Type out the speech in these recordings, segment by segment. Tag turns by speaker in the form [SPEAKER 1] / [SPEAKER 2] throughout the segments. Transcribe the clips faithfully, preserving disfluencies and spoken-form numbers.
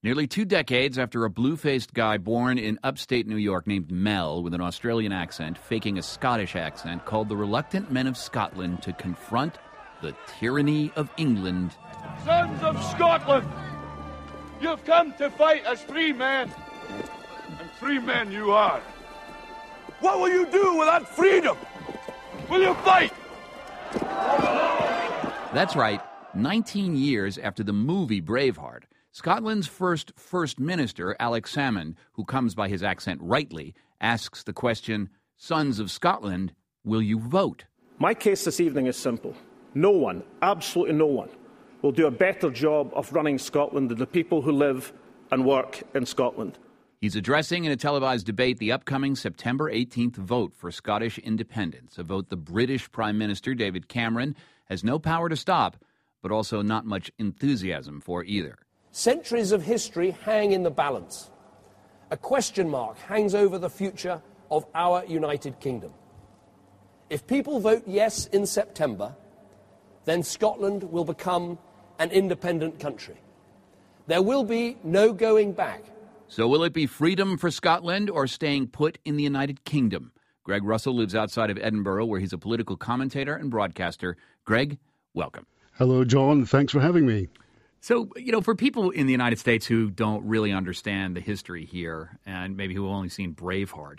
[SPEAKER 1] Nearly two decades after a blue-faced guy born in upstate New York named Mel with an Australian accent, faking a Scottish accent, called the reluctant men of Scotland to confront the tyranny of England.
[SPEAKER 2] Sons of Scotland, you've come to fight as free men, and free men you are. What will you do without freedom? Will you fight?
[SPEAKER 1] That's right. nineteen years after the movie Braveheart, Scotland's first First Minister, Alex Salmond, who comes by his accent rightly, asks the question, Sons of Scotland, will you vote?
[SPEAKER 3] My case this evening is simple. No one, absolutely no one, will do a better job of running Scotland than the people who live and work in Scotland.
[SPEAKER 1] He's addressing in a televised debate the upcoming September eighteenth vote for Scottish independence, a vote the British Prime Minister, David Cameron, has no power to stop, but also not much enthusiasm for either.
[SPEAKER 4] Centuries of history hang in the balance. A question mark hangs over the future of our United Kingdom. If people vote yes in September, then Scotland will become an independent country. There will be no going back.
[SPEAKER 1] So will it be freedom for Scotland or staying put in the United Kingdom? Greg Russell lives outside of Edinburgh, where he's a political commentator and broadcaster. Greg, welcome.
[SPEAKER 5] Hello, John. Thanks for having me.
[SPEAKER 1] So, you know, for people in the United States who don't really understand the history here and maybe who have only seen Braveheart,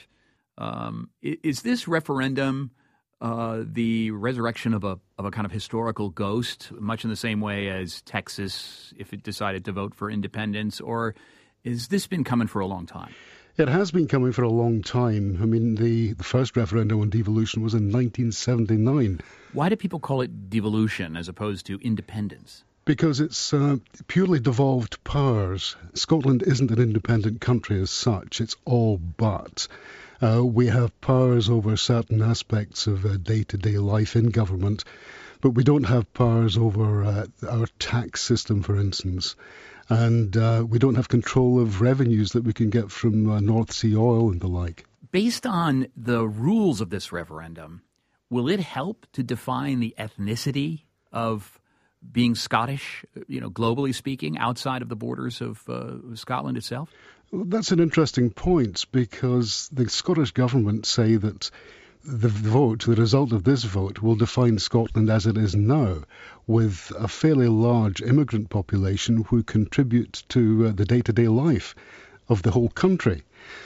[SPEAKER 1] um, is this referendum uh, the resurrection of a of a kind of historical ghost, much in the same way as Texas, if it decided to vote for independence, or has this been coming for a long time?
[SPEAKER 5] It has been coming for a long time. I mean, the, the first referendum on devolution was in nineteen seventy-nine.
[SPEAKER 1] Why do people call it devolution as opposed to independence?
[SPEAKER 5] Because it's uh, purely devolved powers. Scotland isn't an independent country as such. It's all but. Uh, we have powers over certain aspects of uh, day-to-day life in government, but we don't have powers over uh, our tax system, for instance. And uh, we don't have control of revenues that we can get from uh, North Sea oil and the like.
[SPEAKER 1] Based on the rules of this referendum, will it help to define the ethnicity of being Scottish, you know, globally speaking, outside of the borders of uh, Scotland itself?
[SPEAKER 5] Well, that's an interesting point, because the Scottish government say that the vote, the result of this vote, will define Scotland as it is now, with a fairly large immigrant population who contribute to uh, the day-to-day life of the whole country.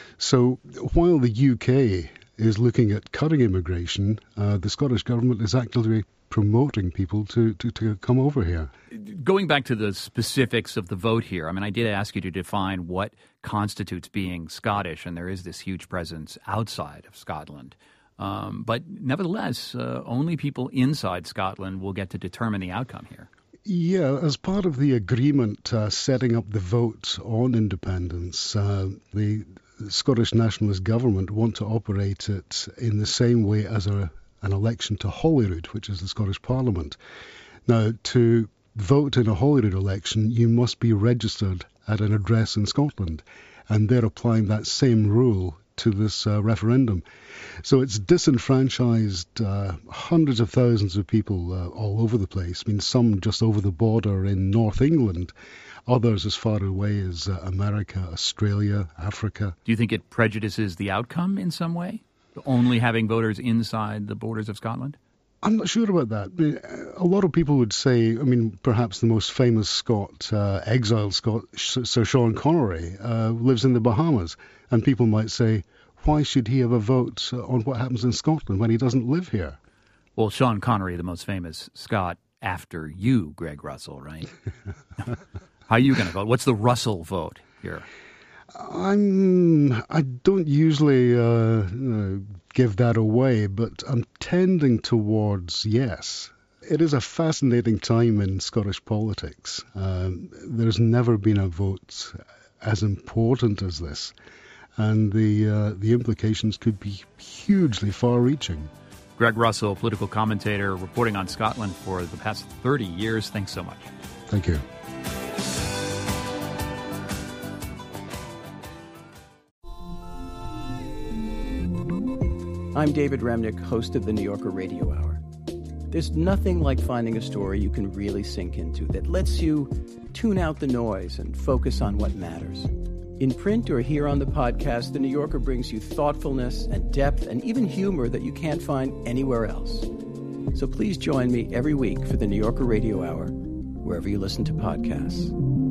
[SPEAKER 5] So while the U K is looking at cutting immigration, uh, the Scottish government is actively promoting people to, to, to come over here.
[SPEAKER 1] Going back to the specifics of the vote here, I mean, I did ask you to define what constitutes being Scottish, and there is this huge presence outside of Scotland. Um, but nevertheless, uh, only people inside Scotland will get to determine the outcome here.
[SPEAKER 5] Yeah, as part of the agreement uh, setting up the vote on independence, uh, the Scottish Nationalist Government want to operate it in the same way as a an election to Holyrood, which is the Scottish Parliament. Now, to vote in a Holyrood election, you must be registered at an address in Scotland, and they're applying that same rule to this uh, referendum. So it's disenfranchised uh, hundreds of thousands of people uh, all over the place. I mean, some just over the border in North England, others as far away as uh, America, Australia, Africa.
[SPEAKER 1] Do you think it prejudices the outcome in some way? Only having voters inside the borders of Scotland?
[SPEAKER 5] I'm not sure about that. I mean, a lot of people would say, I mean, perhaps the most famous Scot, uh, exiled Scot, Sir Sean Connery, uh, lives in the Bahamas. And people might say, why should he have a vote on what happens in Scotland when he doesn't live here?
[SPEAKER 1] Well, Sean Connery, the most famous Scot after you, Greg Russell, right? How are you going to vote? What's the Russell vote here?
[SPEAKER 5] I'm, I don't usually uh, you know, give that away, but I'm tending towards yes. It is a fascinating time in Scottish politics. Um, there's never been a vote as important as this, and the uh, the implications could be hugely far-reaching.
[SPEAKER 1] Greg Russell, political commentator, reporting on Scotland for the past thirty years. Thanks so much.
[SPEAKER 5] Thank you.
[SPEAKER 6] I'm David Remnick, host of the New Yorker Radio Hour. There's nothing like finding a story you can really sink into that lets you tune out the noise and focus on what matters. In print or here on the podcast, The New Yorker brings you thoughtfulness and depth and even humor that you can't find anywhere else. So please join me every week for The New Yorker Radio Hour, wherever you listen to podcasts.